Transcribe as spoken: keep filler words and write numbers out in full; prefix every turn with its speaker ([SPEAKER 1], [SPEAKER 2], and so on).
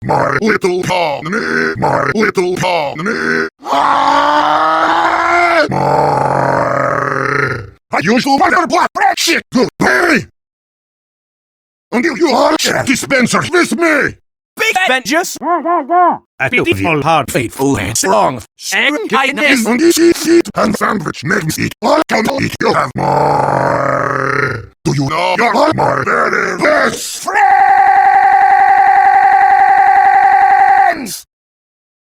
[SPEAKER 1] my little colony, my little colony. My unusual wonder black bread shit. Good day. Until you all check dispensers with me.
[SPEAKER 2] Big vengeance! A beautiful heart, faithful and strong. And kindness!
[SPEAKER 1] On this seat and sandwich makes it all can eat. You have more. Do you know you're all my